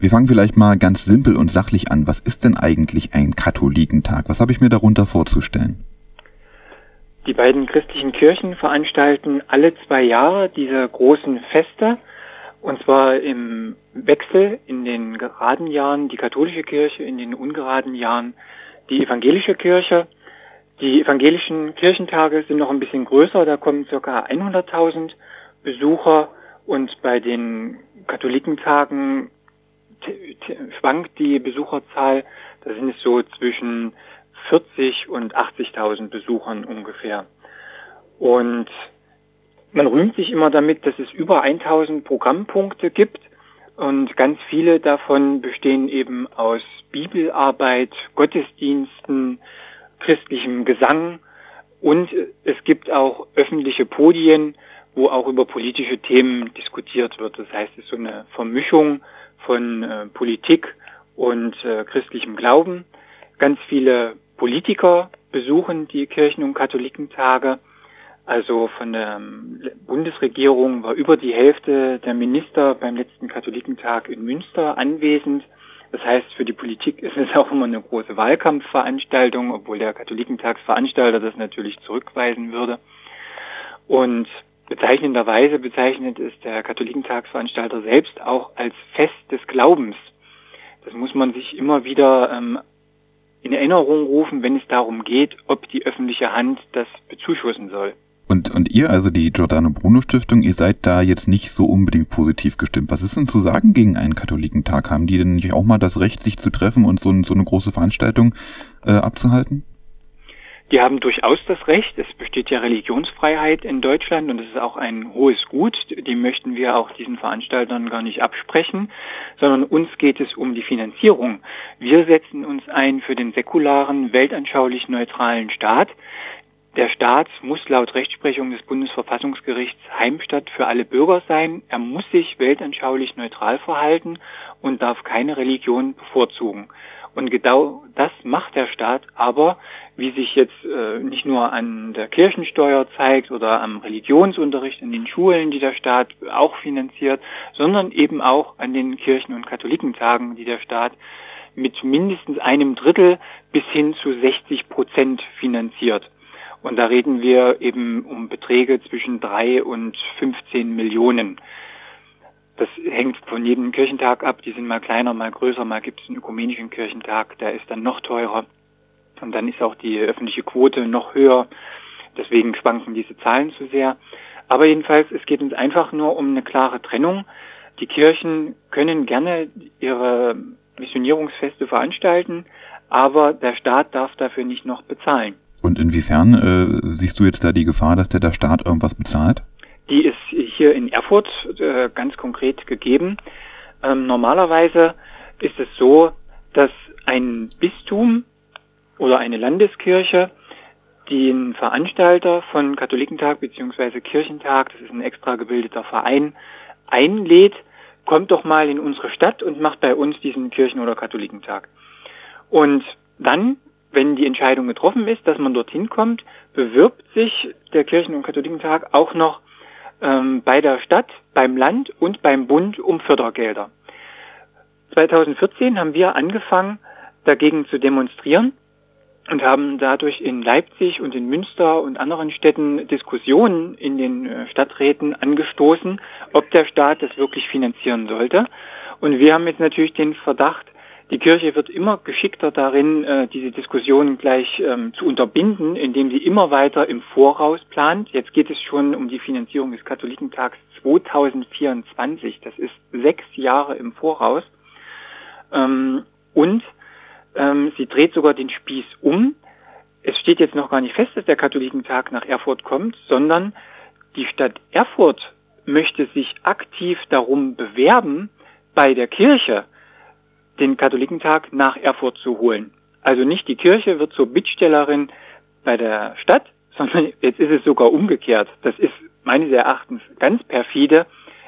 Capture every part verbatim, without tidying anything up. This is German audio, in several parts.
Wir fangen vielleicht mal ganz simpel und sachlich an. Was ist denn eigentlich ein Katholikentag? Was habe ich mir darunter vorzustellen? Die beiden christlichen Kirchen veranstalten alle zwei Jahre diese großen Feste, und zwar im Wechsel, in den geraden Jahren die katholische Kirche, in den ungeraden Jahren die evangelische Kirche. Die evangelischen Kirchentage sind noch ein bisschen größer, da kommen ca. hunderttausend Besucher, und bei den Katholikentagen schwankt die Besucherzahl, da sind es so zwischen vierzig und achtzigtausend Besuchern ungefähr. Und man rühmt sich immer damit, dass es über tausend Programmpunkte gibt, und ganz viele davon bestehen eben aus Bibelarbeit, Gottesdiensten, christlichem Gesang, und es gibt auch öffentliche Podien, wo auch über politische Themen diskutiert wird. Das heißt, es ist so eine Vermischung von äh, Politik und äh, christlichem Glauben. Ganz viele Politiker besuchen die Kirchen- und Katholikentage. Also von der Bundesregierung war über die Hälfte der Minister beim letzten Katholikentag in Münster anwesend. Das heißt, für die Politik ist es auch immer eine große Wahlkampfveranstaltung, obwohl der Katholikentagsveranstalter das natürlich zurückweisen würde. Und bezeichnenderweise bezeichnet es der Katholikentagsveranstalter selbst auch als Fest des Glaubens. Das muss man sich immer wieder ähm, in Erinnerung rufen, wenn es darum geht, ob die öffentliche Hand das bezuschussen soll. Und, und ihr, also die Giordano Bruno Stiftung, ihr seid da jetzt nicht so unbedingt positiv gestimmt. Was ist denn zu sagen gegen einen Katholikentag? Haben die denn nicht auch mal das Recht, sich zu treffen und so, so eine große Veranstaltung äh, abzuhalten? Die haben durchaus das Recht. Es besteht ja Religionsfreiheit in Deutschland, und das ist auch ein hohes Gut. Die möchten wir auch diesen Veranstaltern gar nicht absprechen, sondern uns geht es um die Finanzierung. Wir setzen uns ein für den säkularen, weltanschaulich neutralen Staat. Der Staat muss laut Rechtsprechung des Bundesverfassungsgerichts Heimstatt für alle Bürger sein. Er muss sich weltanschaulich neutral verhalten und darf keine Religion bevorzugen. Und genau das macht der Staat aber, wie sich jetzt äh, nicht nur an der Kirchensteuer zeigt oder am Religionsunterricht in den Schulen, die der Staat auch finanziert, sondern eben auch an den Kirchen- und Katholikentagen, die der Staat mit mindestens einem Drittel bis hin zu sechzig Prozent finanziert. Und da reden wir eben um Beträge zwischen drei und fünfzehn Millionen. Das hängt von jedem Kirchentag ab. Die sind mal kleiner, mal größer. Mal gibt es einen ökumenischen Kirchentag, der ist dann noch teurer. Und dann ist auch die öffentliche Quote noch höher. Deswegen schwanken diese Zahlen zu sehr. Aber jedenfalls, es geht uns einfach nur um eine klare Trennung. Die Kirchen können gerne ihre Missionierungsfeste veranstalten, aber der Staat darf dafür nicht noch bezahlen. Und inwiefern äh, siehst du jetzt da die Gefahr, dass der, der Staat irgendwas bezahlt? Die ist hier in Erfurt äh, ganz konkret gegeben. Ähm, normalerweise ist es so, dass ein Bistum oder eine Landeskirche den Veranstalter von Katholikentag bzw. Kirchentag, das ist ein extra gebildeter Verein, einlädt, kommt doch mal in unsere Stadt und macht bei uns diesen Kirchen- oder Katholikentag. Und dann, wenn die Entscheidung getroffen ist, dass man dorthin kommt, bewirbt sich der Kirchen- und Katholikentag auch noch ähm, bei der Stadt, beim Land und beim Bund um Fördergelder. zweitausendvierzehn haben wir angefangen, dagegen zu demonstrieren und haben dadurch in Leipzig und in Münster und anderen Städten Diskussionen in den äh, Stadträten angestoßen, ob der Staat das wirklich finanzieren sollte. Und wir haben jetzt natürlich den Verdacht, die Kirche wird immer geschickter darin, äh, diese Diskussionen gleich ähm, zu unterbinden, indem sie immer weiter im Voraus plant. Jetzt geht es schon um die Finanzierung des Katholikentags zweitausendvierundzwanzig. Das ist sechs Jahre im Voraus. Ähm, und ähm, sie dreht sogar den Spieß um. Es steht jetzt noch gar nicht fest, dass der Katholikentag nach Erfurt kommt, sondern die Stadt Erfurt möchte sich aktiv darum bewerben, bei der Kirche den Katholikentag nach Erfurt zu holen. Also nicht die Kirche wird zur Bittstellerin bei der Stadt, sondern jetzt ist es sogar umgekehrt. Das ist meines Erachtens ganz perfide,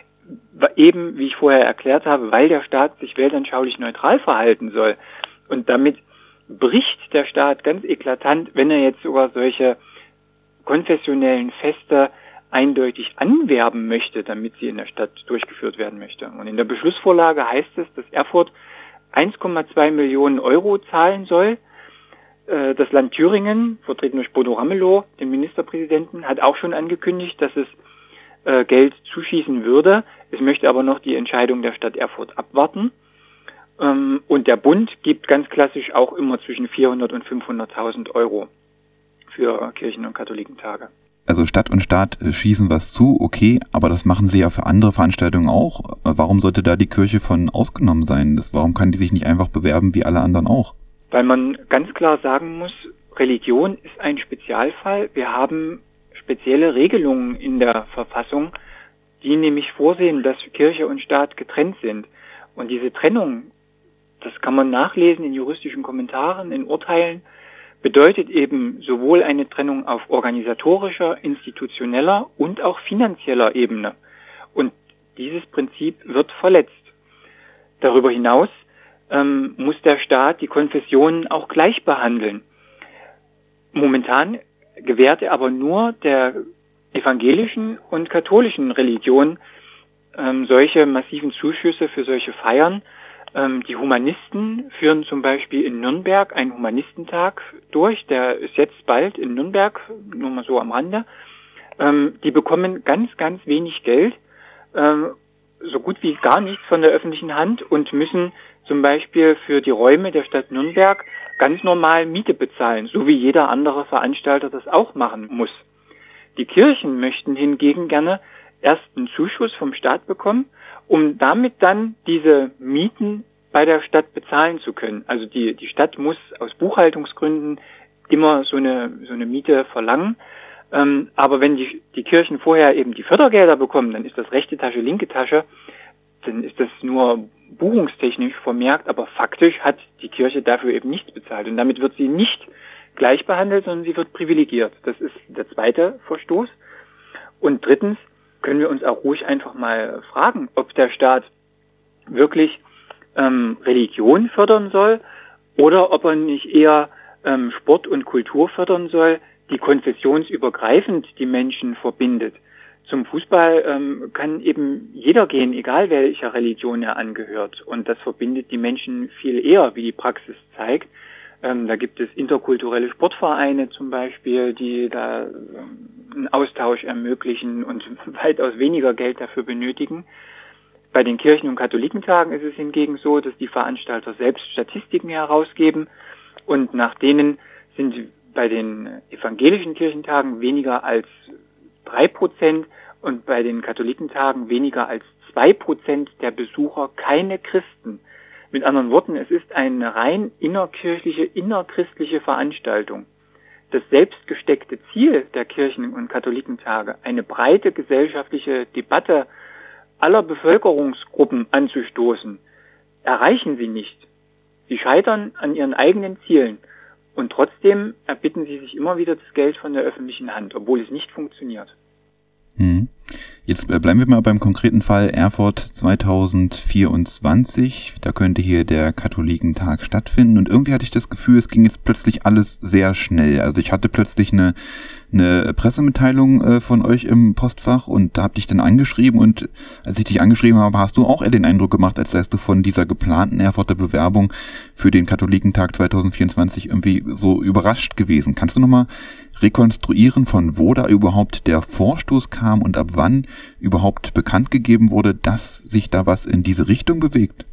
eben wie ich vorher erklärt habe, weil der Staat sich weltanschaulich neutral verhalten soll. Und damit bricht der Staat ganz eklatant, wenn er jetzt sogar solche konfessionellen Feste eindeutig anwerben möchte, damit sie in der Stadt durchgeführt werden möchte. Und in der Beschlussvorlage heißt es, dass Erfurt eins Komma zwei Millionen Euro zahlen soll. Das Land Thüringen, vertreten durch Bodo Ramelow, den Ministerpräsidenten, hat auch schon angekündigt, dass es Geld zuschießen würde. Es möchte aber noch die Entscheidung der Stadt Erfurt abwarten. Und der Bund gibt ganz klassisch auch immer zwischen vierhundert und fünfhunderttausend Euro für Kirchen- und Katholikentage. Also Stadt und Staat schießen was zu, okay, aber das machen sie ja für andere Veranstaltungen auch. Warum sollte da die Kirche von ausgenommen sein? Das, warum kann die sich nicht einfach bewerben wie alle anderen auch? Weil man ganz klar sagen muss, Religion ist ein Spezialfall. Wir haben spezielle Regelungen in der Verfassung, die nämlich vorsehen, dass Kirche und Staat getrennt sind. Und diese Trennung, das kann man nachlesen in juristischen Kommentaren, in Urteilen, bedeutet eben sowohl eine Trennung auf organisatorischer, institutioneller und auch finanzieller Ebene. Und dieses Prinzip wird verletzt. Darüber hinaus ähm, muss der Staat die Konfessionen auch gleich behandeln. Momentan gewährt er aber nur der evangelischen und katholischen Religion ähm, solche massiven Zuschüsse für solche Feiern. Ähm, die Humanisten führen zum Beispiel in Nürnberg einen Humanistentag durch, der ist jetzt bald in Nürnberg, nur mal so am Rande. Ähm, die bekommen ganz, ganz wenig Geld, ähm, so gut wie gar nichts von der öffentlichen Hand und müssen zum Beispiel für die Räume der Stadt Nürnberg ganz normal Miete bezahlen, so wie jeder andere Veranstalter das auch machen muss. Die Kirchen möchten hingegen gerne erst einen Zuschuss vom Staat bekommen, um damit dann diese Mieten bei der Stadt bezahlen zu können. Also die, die Stadt muss aus Buchhaltungsgründen immer so eine, so eine Miete verlangen. Ähm, aber wenn die, die Kirchen vorher eben die Fördergelder bekommen, dann ist das rechte Tasche, linke Tasche, dann ist das nur buchungstechnisch vermerkt, aber faktisch hat die Kirche dafür eben nichts bezahlt. Und damit wird sie nicht gleich behandelt, sondern sie wird privilegiert. Das ist der zweite Verstoß. Und drittens können wir uns auch ruhig einfach mal fragen, ob der Staat wirklich ähm, Religion fördern soll oder ob er nicht eher ähm, Sport und Kultur fördern soll, die konfessionsübergreifend die Menschen verbindet. Zum Fußball ähm, kann eben jeder gehen, egal welcher Religion er angehört. Und das verbindet die Menschen viel eher, wie die Praxis zeigt. Ähm, da gibt es interkulturelle Sportvereine zum Beispiel, die da ähm, einen Austausch ermöglichen und weitaus weniger Geld dafür benötigen. Bei den Kirchen- und Katholikentagen ist es hingegen so, dass die Veranstalter selbst Statistiken herausgeben und nach denen sind bei den evangelischen Kirchentagen weniger als drei Prozent und bei den Katholikentagen weniger als zwei Prozent der Besucher keine Christen. Mit anderen Worten, es ist eine rein innerkirchliche, innerchristliche Veranstaltung. Das selbstgesteckte Ziel der Kirchen- und Katholikentage, eine breite gesellschaftliche Debatte aller Bevölkerungsgruppen anzustoßen, erreichen sie nicht. Sie scheitern an ihren eigenen Zielen und trotzdem erbitten sie sich immer wieder das Geld von der öffentlichen Hand, obwohl es nicht funktioniert. Hm. Jetzt bleiben wir mal beim konkreten Fall Erfurt zwanzig vierundzwanzig. Da könnte hier der Katholikentag stattfinden und irgendwie hatte ich das Gefühl, es ging jetzt plötzlich alles sehr schnell. Also ich hatte plötzlich eine, eine Pressemitteilung äh, von euch im Postfach und da hab dich dann angeschrieben und als ich dich angeschrieben habe, hast du auch eher den Eindruck gemacht, als wärst du von dieser geplanten Erfurter Bewerbung für den Katholikentag zwanzig vierundzwanzig irgendwie so überrascht gewesen. Kannst du nochmal rekonstruieren, von wo da überhaupt der Vorstoß kam und ab wann überhaupt bekannt gegeben wurde, dass sich da was in diese Richtung bewegt?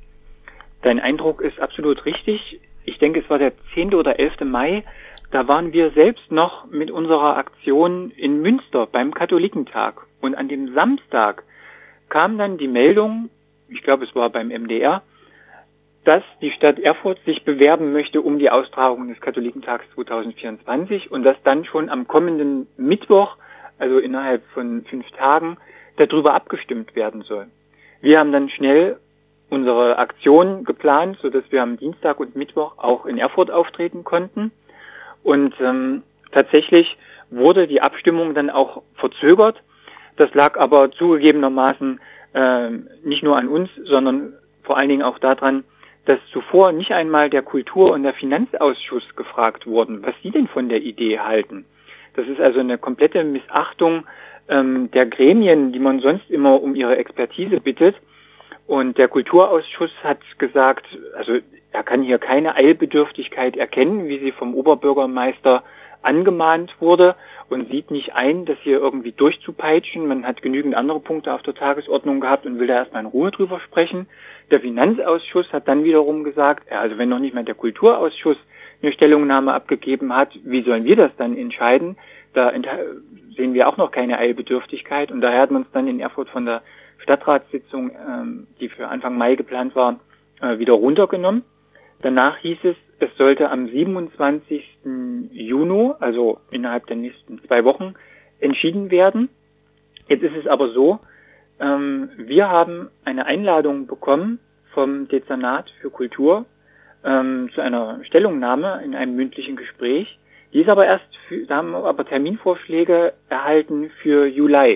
Dein Eindruck ist absolut richtig. Ich denke, es war der zehnte oder elfte Mai. Da waren wir selbst noch mit unserer Aktion in Münster beim Katholikentag. Und an dem Samstag kam dann die Meldung, ich glaube, es war beim M D R, dass die Stadt Erfurt sich bewerben möchte um die Austragung des Katholikentags zwanzig vierundzwanzig und dass dann schon am kommenden Mittwoch, also innerhalb von fünf Tagen, darüber abgestimmt werden soll. Wir haben dann schnell unsere Aktion geplant, sodass wir am Dienstag und Mittwoch auch in Erfurt auftreten konnten. Und ähm, tatsächlich wurde die Abstimmung dann auch verzögert. Das lag aber zugegebenermaßen äh, nicht nur an uns, sondern vor allen Dingen auch daran, dass zuvor nicht einmal der Kultur- und der Finanzausschuss gefragt wurden, was sie denn von der Idee halten. Das ist also eine komplette Missachtung ähm, der Gremien, die man sonst immer um ihre Expertise bittet. Und der Kulturausschuss hat gesagt, also er kann hier keine Eilbedürftigkeit erkennen, wie sie vom Oberbürgermeister angemahnt wurde, und sieht nicht ein, das hier irgendwie durchzupeitschen. Man hat genügend andere Punkte auf der Tagesordnung gehabt und will da erstmal in Ruhe drüber sprechen. Der Finanzausschuss hat dann wiederum gesagt, ja, also wenn noch nicht mal der Kulturausschuss eine Stellungnahme abgegeben hat, wie sollen wir das dann entscheiden? Da sehen wir auch noch keine Eilbedürftigkeit, und daher hat man es dann in Erfurt von der Stadtratssitzung, ähm, die für Anfang Mai geplant war, äh, wieder runtergenommen. Danach hieß es, es sollte am siebenundzwanzigsten Juni, also innerhalb der nächsten zwei Wochen, entschieden werden. Jetzt ist es aber so, ähm, wir haben eine Einladung bekommen vom Dezernat für Kultur ähm, zu einer Stellungnahme in einem mündlichen Gespräch. Die ist aber erst, für, da haben wir aber Terminvorschläge erhalten für Juli.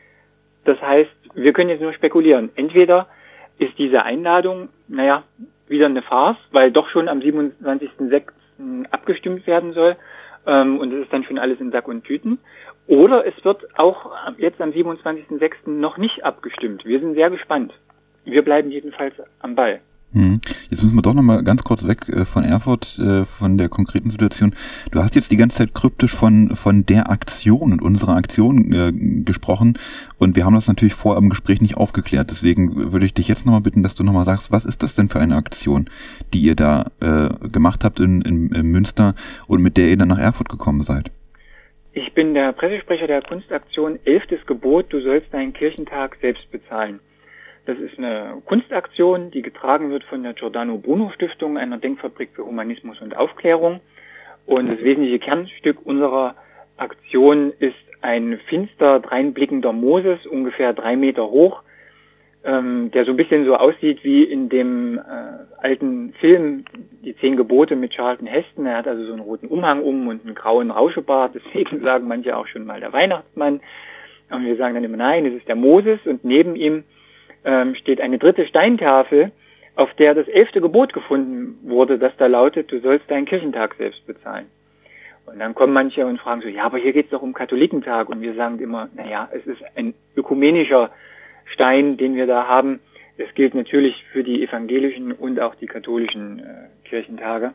Das heißt, wir können jetzt nur spekulieren. Entweder ist diese Einladung, naja, wieder eine Farce, weil doch schon am siebenundzwanzigsten sechsten abgestimmt werden soll, ähm, und es ist dann schon alles in Sack und Tüten. Oder es wird auch jetzt am siebenundzwanzigsten sechsten noch nicht abgestimmt. Wir sind sehr gespannt. Wir bleiben jedenfalls am Ball. Hm. Jetzt müssen wir doch nochmal ganz kurz weg äh, von Erfurt, äh, von der konkreten Situation. Du hast jetzt die ganze Zeit kryptisch von von der Aktion und unserer Aktion äh, gesprochen, und wir haben das natürlich vor im Gespräch nicht aufgeklärt. Deswegen würde ich dich jetzt nochmal bitten, dass du nochmal sagst, was ist das denn für eine Aktion, die ihr da äh, gemacht habt in, in, in Münster und mit der ihr dann nach Erfurt gekommen seid? Ich bin der Pressesprecher der Kunstaktion Elftes Gebot, du sollst deinen Kirchentag selbst bezahlen. Das ist eine Kunstaktion, die getragen wird von der Giordano Bruno Stiftung, einer Denkfabrik für Humanismus und Aufklärung. Und das wesentliche Kernstück unserer Aktion ist ein finster dreinblickender Moses, ungefähr drei Meter hoch, ähm, der so ein bisschen so aussieht wie in dem äh, alten Film Die Zehn Gebote mit Charlton Heston. Er hat also so einen roten Umhang um und einen grauen Rauschebart, deswegen sagen manche auch schon mal der Weihnachtsmann. Und wir sagen dann immer, nein, es ist der Moses, und neben ihm steht eine dritte Steintafel, auf der das elfte Gebot gefunden wurde, das da lautet, du sollst deinen Kirchentag selbst bezahlen. Und dann kommen manche und fragen so, ja, aber hier geht es doch um Katholikentag. Und wir sagen immer, naja, es ist ein ökumenischer Stein, den wir da haben. Es gilt natürlich für die evangelischen und auch die katholischen äh, Kirchentage.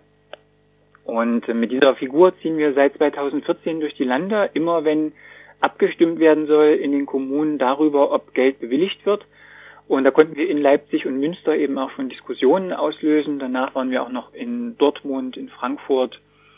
Und äh, mit dieser Figur ziehen wir seit zweitausendvierzehn durch die Lande, immer wenn abgestimmt werden soll in den Kommunen darüber, ob Geld bewilligt wird. Und da konnten wir in Leipzig und Münster eben auch schon Diskussionen auslösen. Danach waren wir auch noch in Dortmund, in Frankfurt,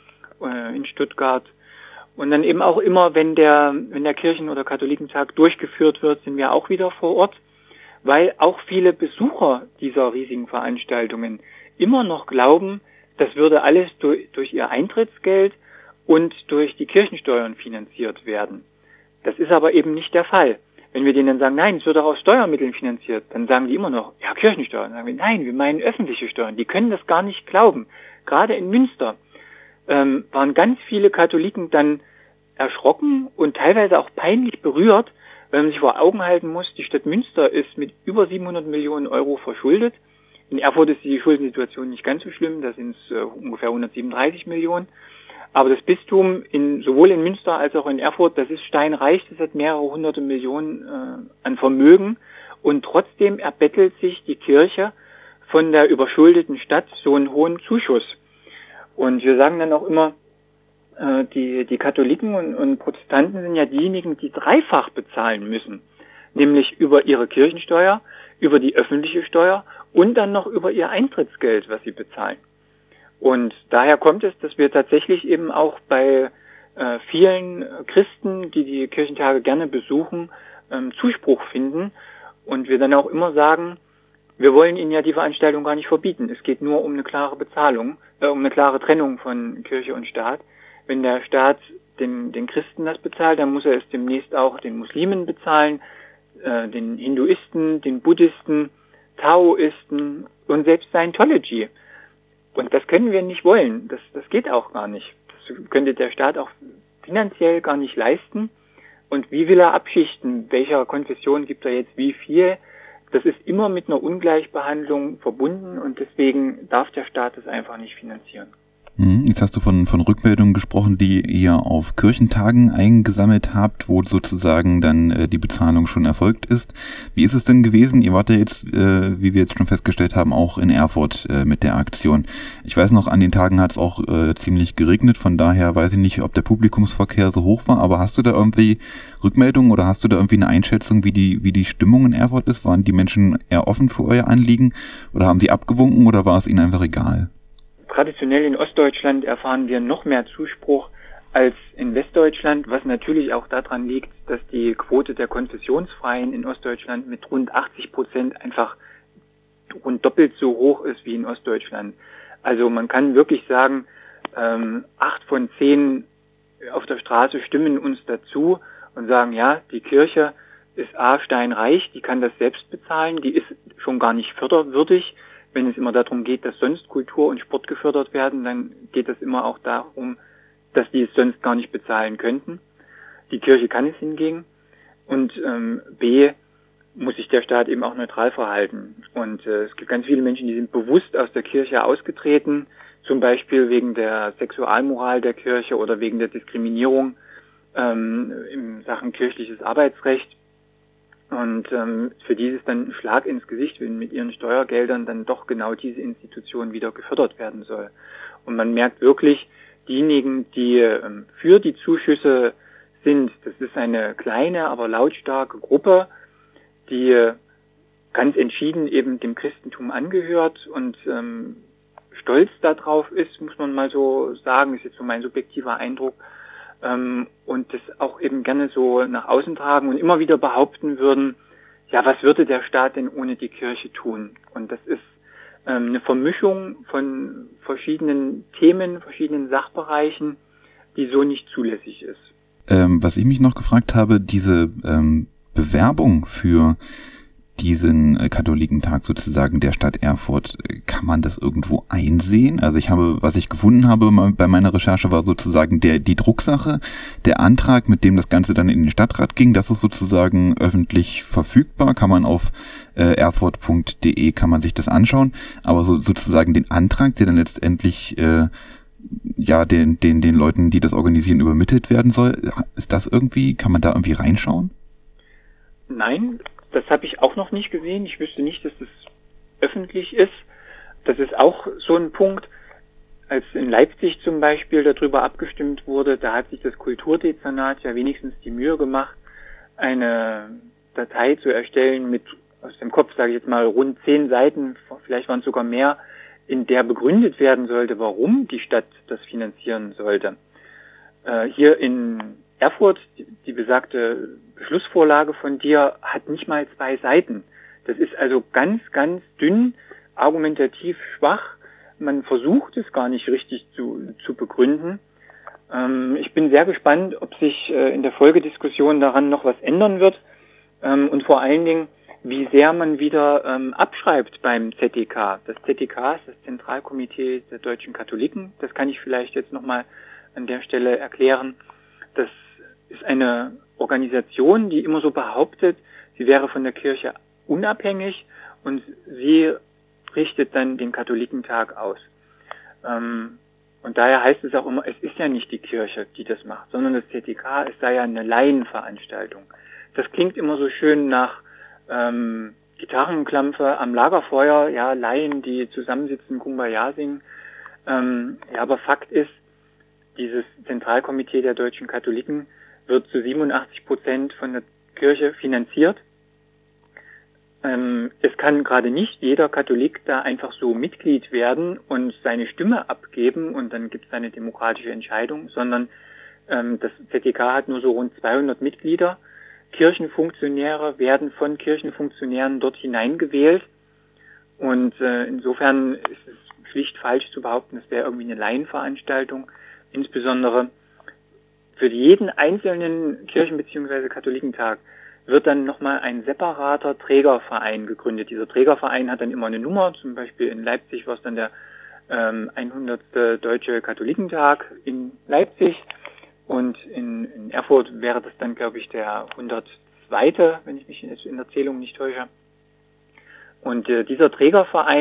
äh, in Stuttgart. Und dann eben auch immer, wenn der, wenn der Kirchen- oder Katholikentag durchgeführt wird, sind wir auch wieder vor Ort, weil auch viele Besucher dieser riesigen Veranstaltungen immer noch glauben, das würde alles durch, durch ihr Eintrittsgeld und durch die Kirchensteuern finanziert werden. Das ist aber eben nicht der Fall. Wenn wir denen dann sagen, nein, es wird auch aus Steuermitteln finanziert, dann sagen die immer noch, ja, Kirchensteuern. Dann sagen wir, nein, wir meinen öffentliche Steuern. Die können das gar nicht glauben. Gerade in Münster ähm, waren ganz viele Katholiken dann erschrocken und teilweise auch peinlich berührt, weil man sich vor Augen halten muss, die Stadt Münster ist mit über siebenhundert Millionen Euro verschuldet. In Erfurt ist die Schuldensituation nicht ganz so schlimm, da sind es äh, ungefähr hundertsiebenunddreißig Millionen. Aber das Bistum in, sowohl in Münster als auch in Erfurt, das ist steinreich, das hat mehrere hunderte Millionen äh, an Vermögen, und trotzdem erbettelt sich die Kirche von der überschuldeten Stadt so einen hohen Zuschuss. Und wir sagen dann auch immer, äh, die, die Katholiken und, und Protestanten sind ja diejenigen, die dreifach bezahlen müssen, nämlich über ihre Kirchensteuer, über die öffentliche Steuer und dann noch über ihr Eintrittsgeld, was sie bezahlen. Und daher kommt es, dass wir tatsächlich eben auch bei äh, vielen Christen, die die Kirchentage gerne besuchen, ähm, Zuspruch finden. Und wir dann auch immer sagen, wir wollen ihnen ja die Veranstaltung gar nicht verbieten. Es geht nur um eine klare Bezahlung, äh, um eine klare Trennung von Kirche und Staat. Wenn der Staat den, den Christen das bezahlt, dann muss er es demnächst auch den Muslimen bezahlen, äh, den Hinduisten, den Buddhisten, Taoisten und selbst Scientology. Und das können wir nicht wollen. Das, das geht auch gar nicht. Das könnte der Staat auch finanziell gar nicht leisten. Und wie will er abschichten? Welcher Konfession gibt er jetzt wie viel? Das ist immer mit einer Ungleichbehandlung verbunden, und deswegen darf der Staat das einfach nicht finanzieren. Jetzt hast du von, von Rückmeldungen gesprochen, die ihr auf Kirchentagen eingesammelt habt, wo sozusagen dann äh, die Bezahlung schon erfolgt ist. Wie ist es denn gewesen? Ihr wart ja jetzt, äh, wie wir jetzt schon festgestellt haben, auch in Erfurt äh, mit der Aktion. Ich weiß noch, an den Tagen hat es auch äh, ziemlich geregnet, von daher weiß ich nicht, ob der Publikumsverkehr so hoch war, aber hast du da irgendwie Rückmeldungen oder hast du da irgendwie eine Einschätzung, wie die, wie die Stimmung in Erfurt ist? Waren die Menschen eher offen für euer Anliegen oder haben sie abgewunken oder war es ihnen einfach egal? Traditionell in Ostdeutschland erfahren wir noch mehr Zuspruch als in Westdeutschland, was natürlich auch daran liegt, dass die Quote der Konfessionsfreien in Ostdeutschland mit rund achtzig Prozent einfach rund doppelt so hoch ist wie in Ostdeutschland. Also man kann wirklich sagen, ähm, acht von zehn auf der Straße stimmen uns dazu und sagen, ja, die Kirche ist A, steinreich, die kann das selbst bezahlen, die ist schon gar nicht förderwürdig. Wenn es immer darum geht, dass sonst Kultur und Sport gefördert werden, dann geht es immer auch darum, dass die es sonst gar nicht bezahlen könnten. Die Kirche kann es hingegen. Und ähm, B, muss sich der Staat eben auch neutral verhalten. Und äh, es gibt ganz viele Menschen, die sind bewusst aus der Kirche ausgetreten, zum Beispiel wegen der Sexualmoral der Kirche oder wegen der Diskriminierung ähm, in Sachen kirchliches Arbeitsrecht. Und ähm, für die ist es dann ein Schlag ins Gesicht, wenn mit ihren Steuergeldern dann doch genau diese Institution wieder gefördert werden soll. Und man merkt wirklich, diejenigen, die ähm, für die Zuschüsse sind, das ist eine kleine, aber lautstarke Gruppe, die äh, ganz entschieden eben dem Christentum angehört und ähm, stolz darauf ist, muss man mal so sagen, ist jetzt so mein subjektiver Eindruck, und das auch eben gerne so nach außen tragen und immer wieder behaupten würden, ja, was würde der Staat denn ohne die Kirche tun? Und das ist ähm, eine Vermischung von verschiedenen Themen, verschiedenen Sachbereichen, die so nicht zulässig ist. Ähm, was ich mich noch gefragt habe, diese ähm, Bewerbung für diesen äh, Katholikentag sozusagen der Stadt Erfurt, kann man das irgendwo einsehen? Also ich habe, was ich gefunden habe bei meiner Recherche, war sozusagen der die Drucksache, der Antrag, mit dem das Ganze dann in den Stadtrat ging, das ist sozusagen öffentlich verfügbar, kann man auf äh, erfurt punkt de kann man sich das anschauen, aber so sozusagen den Antrag, der dann letztendlich äh, ja den den den Leuten, die das organisieren, übermittelt werden soll, ist das irgendwie, kann man da irgendwie reinschauen? Nein. Das habe ich auch noch nicht gesehen. Ich wüsste nicht, dass das öffentlich ist. Das ist auch so ein Punkt. Als in Leipzig zum Beispiel darüber abgestimmt wurde, da hat sich das Kulturdezernat ja wenigstens die Mühe gemacht, eine Datei zu erstellen mit, aus dem Kopf sage ich jetzt mal, rund zehn Seiten, vielleicht waren es sogar mehr, in der begründet werden sollte, warum die Stadt das finanzieren sollte. Äh, hier in Erfurt, die, die besagte Beschlussvorlage von dir, hat nicht mal zwei Seiten. Das ist also ganz, ganz dünn, argumentativ schwach. Man versucht es gar nicht richtig zu, zu begründen. Ähm, ich bin sehr gespannt, ob sich äh, in der Folgediskussion daran noch was ändern wird ähm, und vor allen Dingen, wie sehr man wieder ähm, abschreibt beim Z D K. Das Z D K ist das Zentralkomitee der deutschen Katholiken. Das kann ich vielleicht jetzt nochmal an der Stelle erklären. Das ist eine Organisation, die immer so behauptet, sie wäre von der Kirche unabhängig und sie richtet dann den Katholikentag aus. Ähm, und daher heißt es auch immer, es ist ja nicht die Kirche, die das macht, sondern das Z D K, es sei ja eine Laienveranstaltung. Das klingt immer so schön nach ähm, Gitarrenklampfe am Lagerfeuer, ja, Laien, die zusammensitzen, Kumbaya singen. Ähm, ja, aber Fakt ist, dieses Zentralkomitee der deutschen Katholiken wird zu siebenundachtzig Prozent von der Kirche finanziert. Ähm, es kann gerade nicht jeder Katholik da einfach so Mitglied werden und seine Stimme abgeben und dann gibt es eine demokratische Entscheidung, sondern ähm, das Z D K hat nur so rund zweihundert Mitglieder. Kirchenfunktionäre werden von Kirchenfunktionären dort hineingewählt und äh, insofern ist es schlicht falsch zu behaupten, es wäre irgendwie eine Laienveranstaltung. Insbesondere für jeden einzelnen Kirchen- bzw. Katholikentag wird dann nochmal ein separater Trägerverein gegründet. Dieser Trägerverein hat dann immer eine Nummer, zum Beispiel in Leipzig war es dann der ähm, hundertste Deutsche Katholikentag in Leipzig und in, in Erfurt wäre das dann, glaube ich, der hundertzweite, wenn ich mich jetzt in der Zählung nicht täusche. Und äh, dieser Trägerverein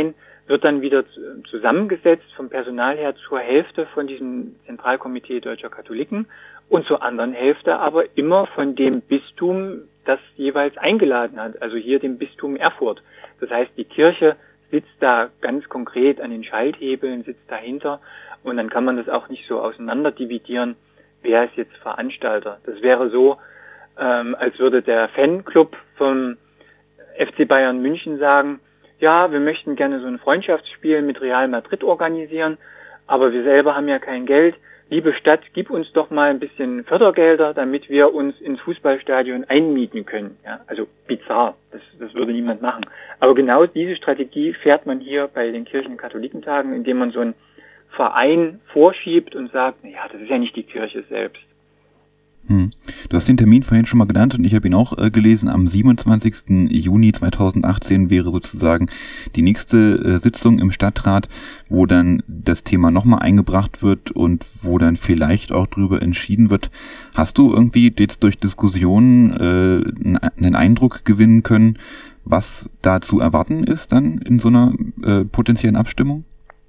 wird dann wieder zusammengesetzt vom Personal her zur Hälfte von diesem Zentralkomitee Deutscher Katholiken und zur anderen Hälfte aber immer von dem Bistum, das jeweils eingeladen hat, also hier dem Bistum Erfurt. Das heißt, die Kirche sitzt da ganz konkret an den Schalthebeln, sitzt dahinter und dann kann man das auch nicht so auseinander dividieren, wer ist jetzt Veranstalter. Das wäre so, ähm, als würde der Fanclub vom F C Bayern München sagen, ja, wir möchten gerne so ein Freundschaftsspiel mit Real Madrid organisieren, aber wir selber haben ja kein Geld. Liebe Stadt, gib uns doch mal ein bisschen Fördergelder, damit wir uns ins Fußballstadion einmieten können. Ja, also bizarr, das, das würde niemand machen. Aber genau diese Strategie fährt man hier bei den Kirchen-Katholikentagen, indem man so einen Verein vorschiebt und sagt, naja, das ist ja nicht die Kirche selbst. Hm. Du hast den Termin vorhin schon mal genannt und ich habe ihn auch äh, gelesen. Am siebenundzwanzigsten Juni zweitausendachtzehn wäre sozusagen die nächste äh, Sitzung im Stadtrat, wo dann das Thema nochmal eingebracht wird und wo dann vielleicht auch drüber entschieden wird. Hast du irgendwie jetzt durch Diskussionen äh, einen Eindruck gewinnen können, was da zu erwarten ist dann in so einer äh, potenziellen Abstimmung?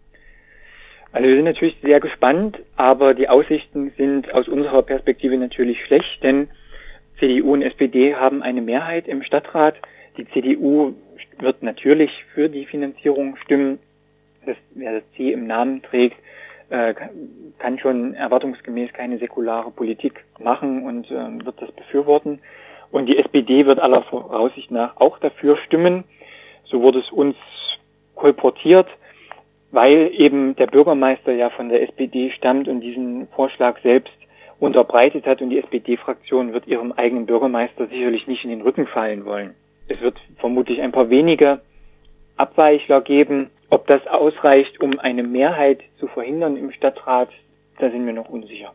Also wir sind natürlich sehr gespannt, aber die Aussichten sind aus unserer Perspektive natürlich schlecht, denn C D U und S P D haben eine Mehrheit im Stadtrat. Die C D U wird natürlich für die Finanzierung stimmen. Das, wer das C im Namen trägt, äh, kann schon erwartungsgemäß keine säkulare Politik machen und äh, wird das befürworten. Und die S P D wird aller Voraussicht nach auch dafür stimmen. So wurde es uns kolportiert, weil eben der Bürgermeister ja von der S P D stammt und diesen Vorschlag selbst unterbreitet hat und die S P D-Fraktion wird ihrem eigenen Bürgermeister sicherlich nicht in den Rücken fallen wollen. Es wird vermutlich ein paar wenige Abweichler geben. Ob das ausreicht, um eine Mehrheit zu verhindern im Stadtrat, da sind wir noch unsicher.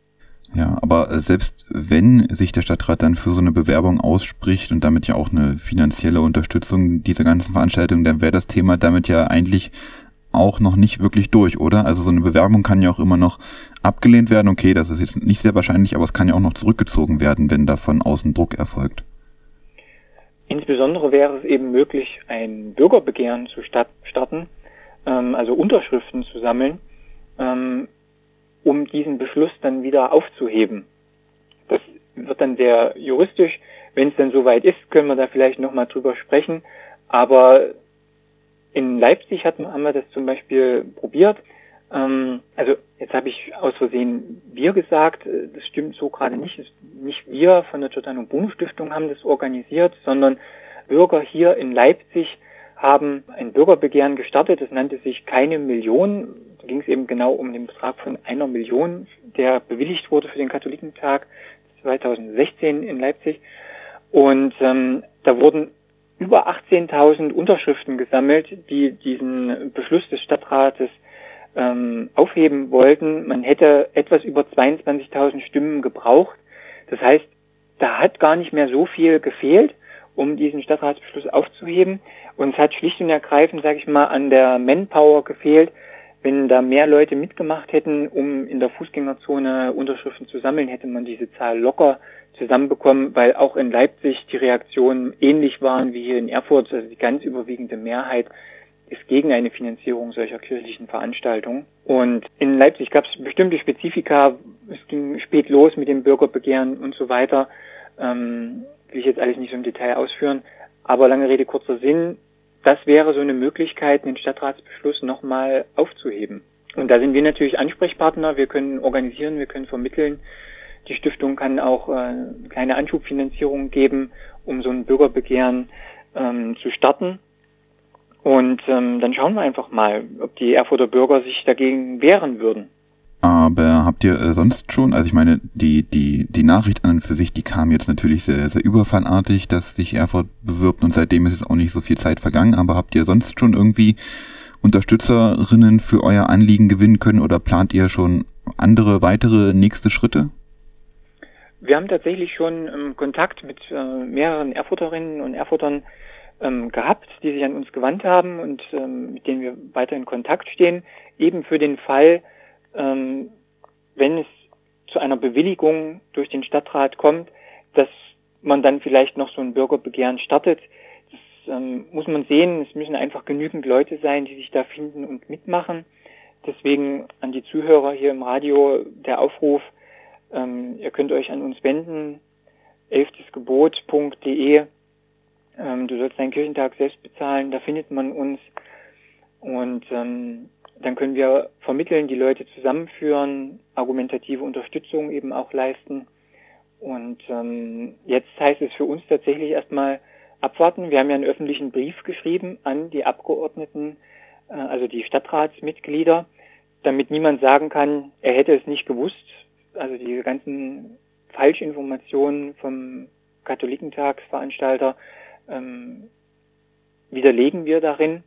Ja, aber selbst wenn sich der Stadtrat dann für so eine Bewerbung ausspricht und damit ja auch eine finanzielle Unterstützung dieser ganzen Veranstaltung, dann wäre das Thema damit ja eigentlich auch noch nicht wirklich durch, oder? Also so eine Bewerbung kann ja auch immer noch abgelehnt werden. Okay, das ist jetzt nicht sehr wahrscheinlich, aber es kann ja auch noch zurückgezogen werden, wenn da von außen Druck erfolgt. Insbesondere wäre es eben möglich, ein Bürgerbegehren zu starten, ähm, also Unterschriften zu sammeln, ähm, um diesen Beschluss dann wieder aufzuheben. Das wird dann sehr juristisch. Wenn es dann soweit ist, können wir da vielleicht nochmal drüber sprechen. Aber in Leipzig hatten, haben wir das zum Beispiel probiert. Ähm, also jetzt habe ich aus Versehen wir gesagt, das stimmt so gerade nicht. Nicht wir von der Giordano Bruno Stiftung haben das organisiert, sondern Bürger hier in Leipzig haben ein Bürgerbegehren gestartet. Das nannte sich Keine Million. Da ging es eben genau um den Betrag von einer Million, der bewilligt wurde für den Katholikentag zweitausendsechzehn in Leipzig. Und ähm, da wurden über achtzehntausend Unterschriften gesammelt, die diesen Beschluss des Stadtrates ähm, aufheben wollten. Man hätte etwas über zweiundzwanzigtausend Stimmen gebraucht. Das heißt, da hat gar nicht mehr so viel gefehlt, um diesen Stadtratsbeschluss aufzuheben. Und es hat schlicht und ergreifend, sage ich mal, an der Manpower gefehlt. Wenn da mehr Leute mitgemacht hätten, um in der Fußgängerzone Unterschriften zu sammeln, hätte man diese Zahl locker zusammenbekommen, weil auch in Leipzig die Reaktionen ähnlich waren wie hier in Erfurt. Also die ganz überwiegende Mehrheit ist gegen eine Finanzierung solcher kirchlichen Veranstaltungen. Und in Leipzig gab es bestimmte Spezifika. Es ging spät los mit dem Bürgerbegehren und so weiter. Ähm, will ich jetzt alles nicht so im Detail ausführen. Aber lange Rede, kurzer Sinn. Das wäre so eine Möglichkeit, den Stadtratsbeschluss nochmal aufzuheben. Und da sind wir natürlich Ansprechpartner. Wir können organisieren, wir können vermitteln. Die Stiftung kann auch äh, eine kleine Anschubfinanzierung geben, um so ein Bürgerbegehren ähm, zu starten. Und ähm, dann schauen wir einfach mal, ob die Erfurter Bürger sich dagegen wehren würden. Aber habt ihr äh, sonst schon, also ich meine, die die die Nachricht an und für sich, die kam jetzt natürlich sehr, sehr überfallartig, dass sich Erfurt bewirbt und seitdem ist jetzt auch nicht so viel Zeit vergangen, aber habt ihr sonst schon irgendwie Unterstützerinnen für euer Anliegen gewinnen können oder plant ihr schon andere, weitere, nächste Schritte? Wir haben tatsächlich schon ähm, Kontakt mit äh, mehreren Erfurterinnen und Erfurtern ähm, gehabt, die sich an uns gewandt haben und ähm, mit denen wir weiter in Kontakt stehen, eben für den Fall, ähm, wenn es zu einer Bewilligung durch den Stadtrat kommt, dass man dann vielleicht noch so ein Bürgerbegehren startet. Das ähm, muss man sehen, es müssen einfach genügend Leute sein, die sich da finden und mitmachen. Deswegen an die Zuhörer hier im Radio der Aufruf, ähm, ihr könnt euch an uns wenden, elftesgebot punkt de. Ähm, du sollst deinen Kirchentag selbst bezahlen, da findet man uns. Und ähm, dann können wir vermitteln, die Leute zusammenführen, argumentative Unterstützung eben auch leisten. Und ähm, jetzt heißt es für uns tatsächlich erstmal abwarten. Wir haben ja einen öffentlichen Brief geschrieben an die Abgeordneten, äh, also die Stadtratsmitglieder, damit niemand sagen kann, er hätte es nicht gewusst. Also diese ganzen Falschinformationen vom Katholikentagsveranstalter ähm, widerlegen wir darin.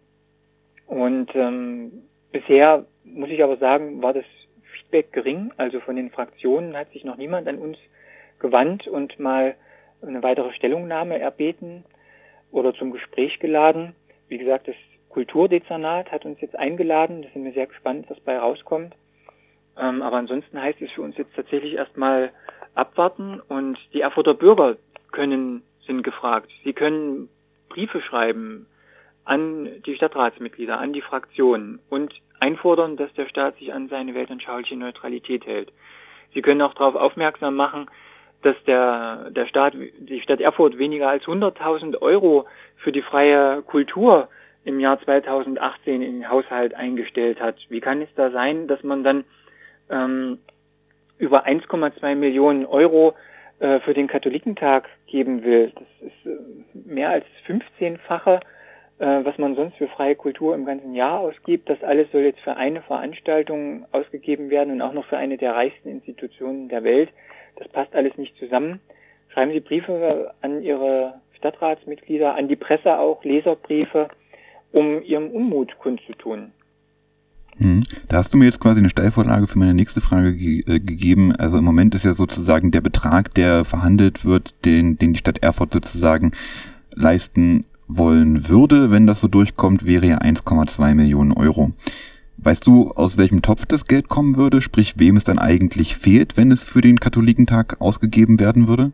Und ähm, bisher, muss ich aber sagen, war das Feedback gering. Also von den Fraktionen hat sich noch niemand an uns gewandt und mal eine weitere Stellungnahme erbeten oder zum Gespräch geladen. Wie gesagt, das Kulturdezernat hat uns jetzt eingeladen. Da sind wir sehr gespannt, was bei rauskommt. Ähm, aber ansonsten heißt es für uns jetzt tatsächlich erstmal abwarten. Und die Erfurter Bürger können, sind gefragt. Sie können Briefe schreiben an die Stadtratsmitglieder, an die Fraktionen und einfordern, dass der Staat sich an seine weltanschauliche Neutralität hält. Sie können auch darauf aufmerksam machen, dass der, der Staat, die Stadt Erfurt weniger als hunderttausend Euro für die freie Kultur im Jahr zweitausendachtzehn in den Haushalt eingestellt hat. Wie kann es da sein, dass man dann ähm, über eins Komma zwei Millionen Euro äh, für den Katholikentag geben will? Das ist äh, mehr als fünfzehnfache, äh, was man sonst für freie Kultur im ganzen Jahr ausgibt. Das alles soll jetzt für eine Veranstaltung ausgegeben werden und auch noch für eine der reichsten Institutionen der Welt. Das passt alles nicht zusammen. Schreiben Sie Briefe an Ihre Stadtratsmitglieder, an die Presse auch, Leserbriefe, um Ihrem Unmut kundzutun. Hm. Da hast du mir jetzt quasi eine Steilvorlage für meine nächste Frage ge- äh, gegeben. Also im Moment ist ja sozusagen der Betrag, der verhandelt wird, den, den die Stadt Erfurt sozusagen leisten wollen würde, wenn das so durchkommt, wäre ja eins Komma zwei Millionen Euro. Weißt du, aus welchem Topf das Geld kommen würde, sprich wem es dann eigentlich fehlt, wenn es für den Katholikentag ausgegeben werden würde?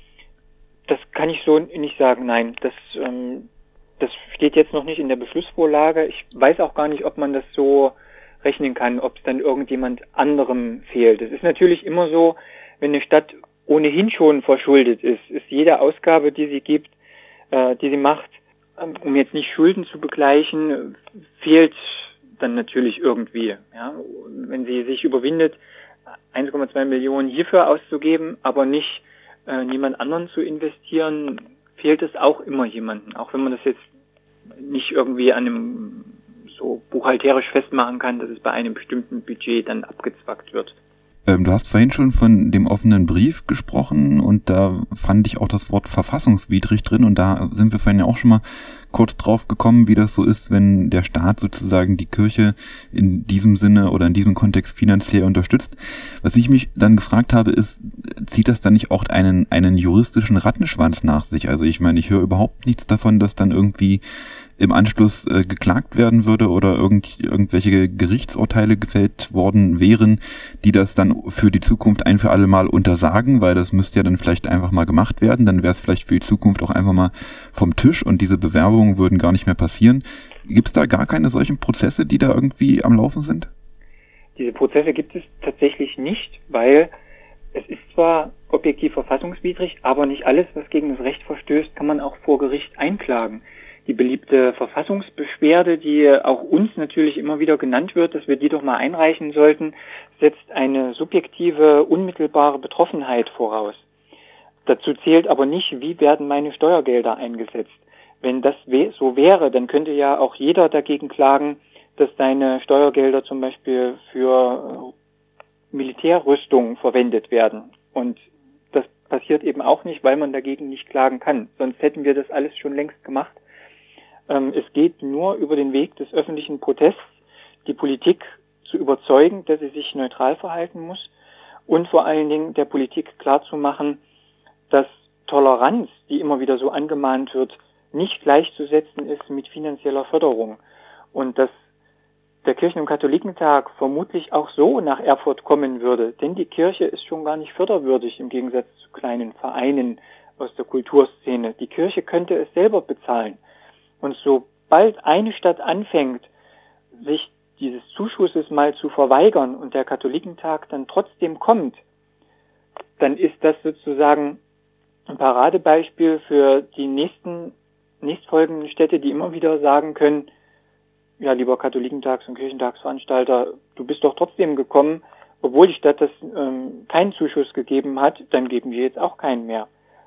Das kann ich so nicht sagen, nein. Das, ähm, das steht jetzt noch nicht in der Beschlussvorlage. Ich weiß auch gar nicht, ob man das so rechnen kann, ob es dann irgendjemand anderem fehlt. Es ist natürlich immer so, wenn eine Stadt ohnehin schon verschuldet ist, ist jede Ausgabe, die sie gibt, äh, die sie macht, ähm, um jetzt nicht Schulden zu begleichen, fehlt dann natürlich irgendwie. Ja? Wenn sie sich überwindet, eins Komma zwei Millionen hierfür auszugeben, aber nicht äh, niemand anderen zu investieren, fehlt es auch immer jemanden. Auch wenn man das jetzt nicht irgendwie an einem so buchhalterisch festmachen kann, dass es bei einem bestimmten Budget dann abgezwackt wird. Ähm, du hast vorhin schon von dem offenen Brief gesprochen und da fand ich auch das Wort verfassungswidrig drin und da sind wir vorhin ja auch schon mal kurz drauf gekommen, wie das so ist, wenn der Staat sozusagen die Kirche in diesem Sinne oder in diesem Kontext finanziell unterstützt. Was ich mich dann gefragt habe, ist, zieht das dann nicht auch einen, einen juristischen Rattenschwanz nach sich? Also ich meine, ich höre überhaupt nichts davon, dass dann irgendwie im Anschluss äh, geklagt werden würde oder irgend, irgendwelche Gerichtsurteile gefällt worden wären, die das dann für die Zukunft ein für alle Mal untersagen, weil das müsste ja dann vielleicht einfach mal gemacht werden, dann wäre es vielleicht für die Zukunft auch einfach mal vom Tisch und diese Bewerbungen würden gar nicht mehr passieren. Gibt es da gar keine solchen Prozesse, die da irgendwie am Laufen sind? Diese Prozesse gibt es tatsächlich nicht, weil es ist zwar objektiv verfassungswidrig, aber nicht alles, was gegen das Recht verstößt, kann man auch vor Gericht einklagen. Die beliebte Verfassungsbeschwerde, die auch uns natürlich immer wieder genannt wird, dass wir die doch mal einreichen sollten, setzt eine subjektive, unmittelbare Betroffenheit voraus. Dazu zählt aber nicht, wie werden meine Steuergelder eingesetzt. Wenn das so wäre, dann könnte ja auch jeder dagegen klagen, dass seine Steuergelder zum Beispiel für Militärrüstung verwendet werden. Und das passiert eben auch nicht, weil man dagegen nicht klagen kann. Sonst hätten wir das alles schon längst gemacht. Es geht nur über den Weg des öffentlichen Protests, die Politik zu überzeugen, dass sie sich neutral verhalten muss und vor allen Dingen der Politik klarzumachen, dass Toleranz, die immer wieder so angemahnt wird, nicht gleichzusetzen ist mit finanzieller Förderung und dass der Kirchen- und Katholikentag vermutlich auch so nach Erfurt kommen würde, denn die Kirche ist schon gar nicht förderwürdig im Gegensatz zu kleinen Vereinen aus der Kulturszene. Die Kirche könnte es selber bezahlen. Und sobald eine Stadt anfängt, sich dieses Zuschusses mal zu verweigern und der Katholikentag dann trotzdem kommt, dann ist das sozusagen ein Paradebeispiel für die nächsten, nächstfolgenden Städte, die immer wieder sagen können, ja, lieber Katholikentags- und Kirchentagsveranstalter, du bist doch trotzdem gekommen, obwohl die Stadt das ähm, keinen Zuschuss gegeben hat, dann geben wir jetzt auch keinen mehr.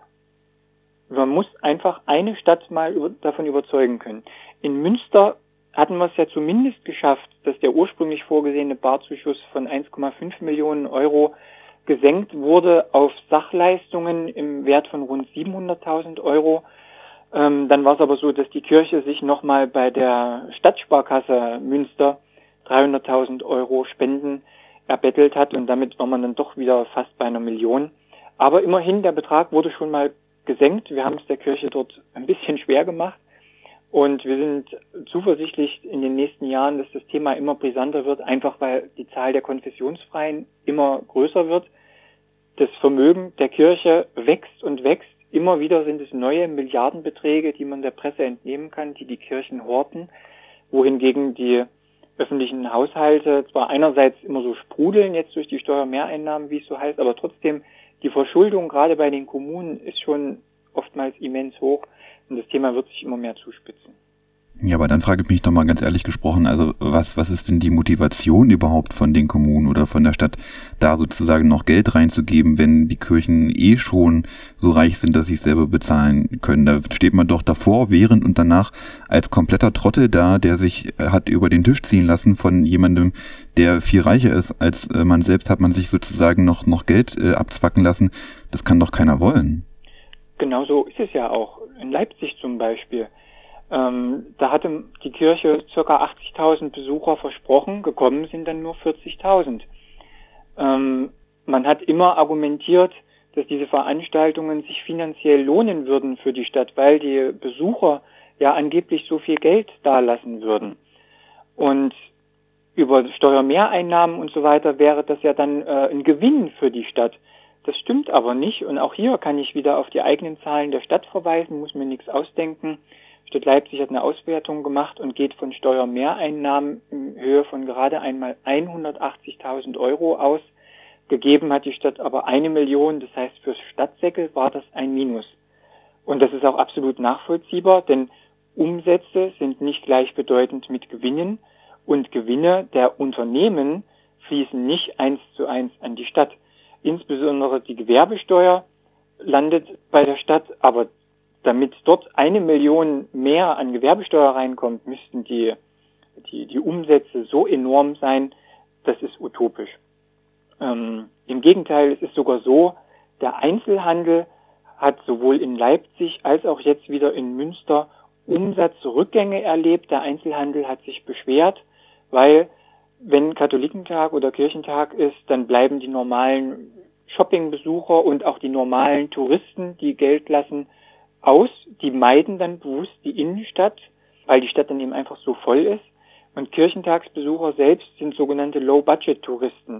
Man muss einfach eine Stadt mal über, davon überzeugen können. In Münster hatten wir es ja zumindest geschafft, dass der ursprünglich vorgesehene Barzuschuss von eins Komma fünf Millionen Euro gesenkt wurde auf Sachleistungen im Wert von rund siebenhunderttausend Euro. Ähm, dann war es aber so, dass die Kirche sich nochmal bei der Stadtsparkasse Münster dreihunderttausend Euro Spenden erbettelt hat und damit war man dann doch wieder fast bei einer Million. Aber immerhin, der Betrag wurde schon mal gesenkt. Wir haben es der Kirche dort ein bisschen schwer gemacht und wir sind zuversichtlich in den nächsten Jahren, dass das Thema immer brisanter wird, einfach weil die Zahl der Konfessionsfreien immer größer wird. Das Vermögen der Kirche wächst und wächst. Immer wieder sind es neue Milliardenbeträge, die man der Presse entnehmen kann, die die Kirchen horten, wohingegen die öffentlichen Haushalte zwar einerseits immer so sprudeln, jetzt durch die Steuermehreinnahmen, wie es so heißt, aber trotzdem die Verschuldung gerade bei den Kommunen ist schon oftmals immens hoch und das Thema wird sich immer mehr zuspitzen. Ja, aber dann frage ich mich doch mal ganz ehrlich gesprochen, also was was ist denn die Motivation überhaupt von den Kommunen oder von der Stadt, da sozusagen noch Geld reinzugeben, wenn die Kirchen eh schon so reich sind, dass sie es selber bezahlen können? Da steht man doch davor, während und danach als kompletter Trottel da, der sich hat über den Tisch ziehen lassen von jemandem, der viel reicher ist als man selbst, hat man sich sozusagen noch noch Geld äh, abzwacken lassen. Das kann doch keiner wollen. Genau so ist es ja auch. In Leipzig zum Beispiel. Ähm, da hatte die Kirche ca. achtzigtausend Besucher versprochen, gekommen sind dann nur vierzigtausend. Ähm, man hat immer argumentiert, dass diese Veranstaltungen sich finanziell lohnen würden für die Stadt, weil die Besucher ja angeblich so viel Geld dalassen würden. Und über Steuermehreinnahmen und so weiter wäre das ja dann äh, ein Gewinn für die Stadt. Das stimmt aber nicht und auch hier kann ich wieder auf die eigenen Zahlen der Stadt verweisen, muss mir nichts ausdenken. Stadt Leipzig hat eine Auswertung gemacht und geht von Steuermehreinnahmen in Höhe von gerade einmal hundertachtzigtausend Euro aus. Gegeben hat die Stadt aber eine Million, das heißt fürs Stadtsäckel war das ein Minus. Und das ist auch absolut nachvollziehbar, denn Umsätze sind nicht gleichbedeutend mit Gewinnen und Gewinne der Unternehmen fließen nicht eins zu eins an die Stadt. Insbesondere die Gewerbesteuer landet bei der Stadt, aber damit dort eine Million mehr an Gewerbesteuer reinkommt, müssten die, die, die Umsätze so enorm sein, das ist utopisch. Ähm, im Gegenteil, es ist sogar so, der Einzelhandel hat sowohl in Leipzig als auch jetzt wieder in Münster Umsatzrückgänge erlebt. Der Einzelhandel hat sich beschwert, weil wenn Katholikentag oder Kirchentag ist, dann bleiben die normalen Shoppingbesucher und auch die normalen Touristen, die Geld lassen, aus. Die meiden dann bewusst die Innenstadt, weil die Stadt dann eben einfach so voll ist. Und Kirchentagsbesucher selbst sind sogenannte Low-Budget-Touristen.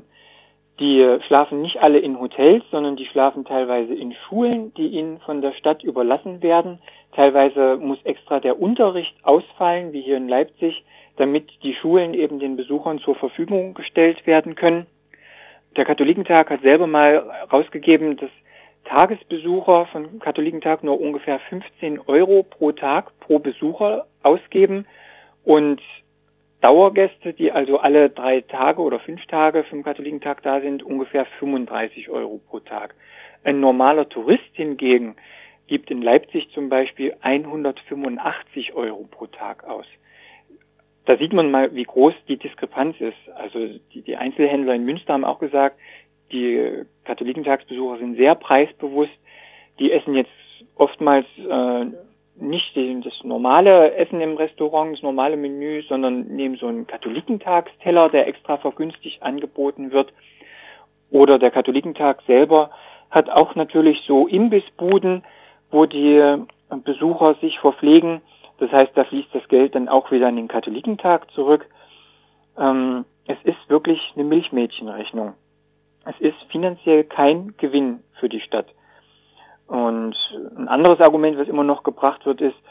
Die schlafen nicht alle in Hotels, sondern die schlafen teilweise in Schulen, die ihnen von der Stadt überlassen werden. Teilweise muss extra der Unterricht ausfallen, wie hier in Leipzig, damit die Schulen eben den Besuchern zur Verfügung gestellt werden können. Der Katholikentag hat selber mal rausgegeben, dass Tagesbesucher von Katholikentag nur ungefähr fünfzehn Euro pro Tag pro Besucher ausgeben und Dauergäste, die also alle drei Tage oder fünf Tage vom Katholikentag da sind, ungefähr fünfunddreißig Euro pro Tag. Ein normaler Tourist hingegen gibt in Leipzig zum Beispiel hundertfünfundachtzig Euro pro Tag aus. Da sieht man mal, wie groß die Diskrepanz ist. Also die, die Einzelhändler in Münster haben auch gesagt, die Katholikentagsbesucher sind sehr preisbewusst. Die essen jetzt oftmals äh, nicht das normale Essen im Restaurant, das normale Menü, sondern nehmen so einen Katholikentagsteller, der extra vergünstigt angeboten wird. Oder der Katholikentag selber hat auch natürlich so Imbissbuden, wo die Besucher sich verpflegen. Das heißt, da fließt das Geld dann auch wieder an den Katholikentag zurück. Ähm, es ist wirklich eine Milchmädchenrechnung. Es ist finanziell kein Gewinn für die Stadt. Und ein anderes Argument, was immer noch gebracht wird, ist,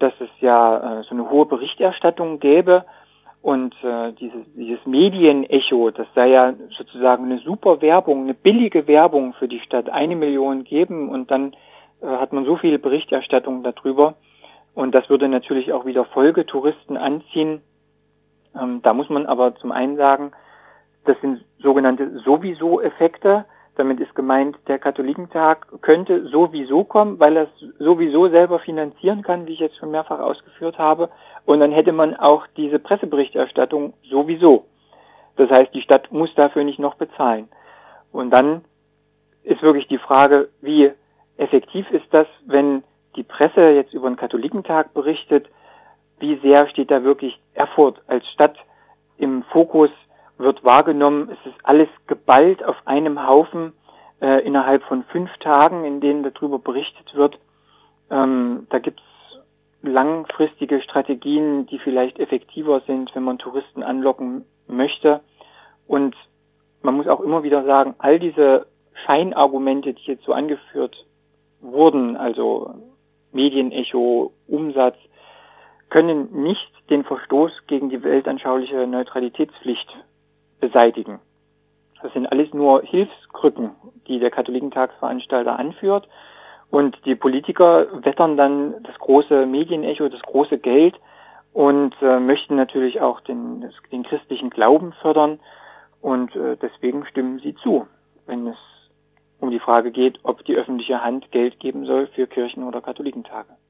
dass es ja äh, so eine hohe Berichterstattung gäbe und äh, dieses, dieses Medienecho, das sei ja sozusagen eine super Werbung, eine billige Werbung für die Stadt, eine Million geben und dann äh, hat man so viel Berichterstattung darüber und das würde natürlich auch wieder Folgetouristen anziehen. Ähm, da muss man aber zum einen sagen, das sind sogenannte Sowieso-Effekte. Damit ist gemeint, der Katholikentag könnte sowieso kommen, weil er es sowieso selber finanzieren kann, wie ich jetzt schon mehrfach ausgeführt habe. Und dann hätte man auch diese Presseberichterstattung sowieso. Das heißt, die Stadt muss dafür nicht noch bezahlen. Und dann ist wirklich die Frage, wie effektiv ist das, wenn die Presse jetzt über den Katholikentag berichtet, wie sehr steht da wirklich Erfurt als Stadt im Fokus, wird wahrgenommen, es ist alles geballt auf einem Haufen äh, innerhalb von fünf Tagen, in denen darüber berichtet wird. Ähm, da gibt es langfristige Strategien, die vielleicht effektiver sind, wenn man Touristen anlocken möchte. Und man muss auch immer wieder sagen, all diese Scheinargumente, die jetzt so angeführt wurden, also Medienecho, Umsatz, können nicht den Verstoß gegen die weltanschauliche Neutralitätspflicht beseitigen. Das sind alles nur Hilfskrücken, die der Katholikentagsveranstalter anführt. Und die Politiker wettern dann das große Medienecho, das große Geld und äh, möchten natürlich auch den, das, den christlichen Glauben fördern. Und äh, deswegen stimmen sie zu, wenn es um die Frage geht, ob die öffentliche Hand Geld geben soll für Kirchen- oder Katholikentage.